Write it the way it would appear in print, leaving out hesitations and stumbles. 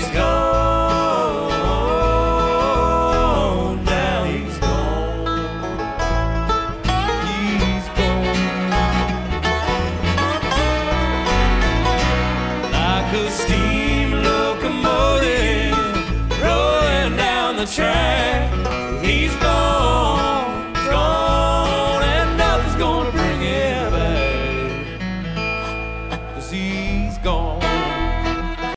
he's gone. Now he's gone. He's gone. Like a steam locomotive rolling down the track. He's gone.